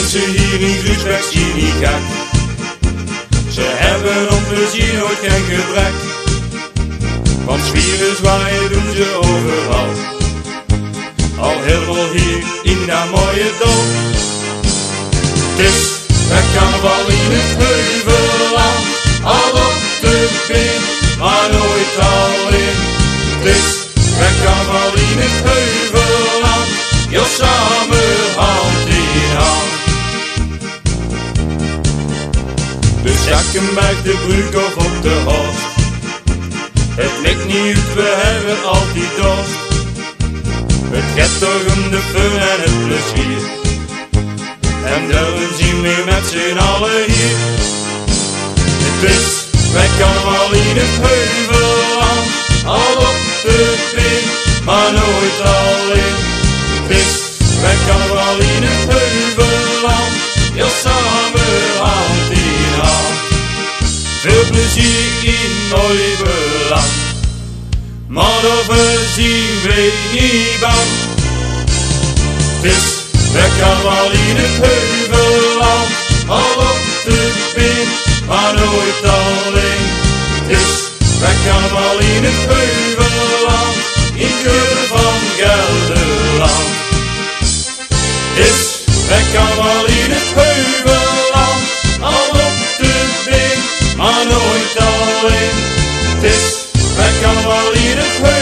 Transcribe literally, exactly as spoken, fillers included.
mensen hier in Groesbeek zien niet gek. Ze hebben om plezier nooit geen gebrek. Want zwieren zwaaien doen ze overal. Al heel veel hier in dat mooie dorp. Het is het carnaval in het Heuvelland. Al op de been, maar nooit alleen. Het is het carnaval in het Heuvelland. Jo samen hand in hand. De Schackenberg, de Broekhof op de Horst. Het lijkt niet uit, we hebben altijd dorst. Het gaat toch om de fun en het plezier. En daarom zien we met z'n allen hier. Het is wij carnaval in het Heuvelland. Al op de been, maar nooit alleen. Het is wij carnaval in het Heuvelland. Ja, samen hand in hand. Veel plezier in mooi beland. Maar daarvoor zien we niet bang. Het is wij carnaval in het Heuvelland. Al op de been, maar nooit alleen. Het is wij carnaval in het Heuvelland. In keur van Gelderland. Het is wij carnaval in het Heuvelland. Al op de been, maar nooit alleen. Het is wij carnaval in het Heuvelland.